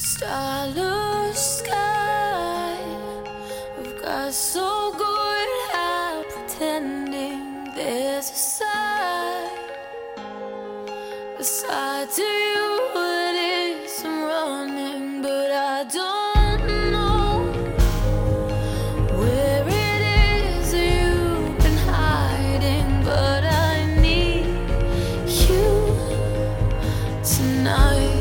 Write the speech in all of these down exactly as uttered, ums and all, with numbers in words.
Starless sky. We've got so good at pretending there's a side, a side to you that isn't running, but I don't know where it is you've been hiding. But I need you tonight.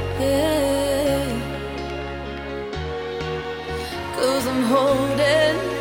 Cause I'm holding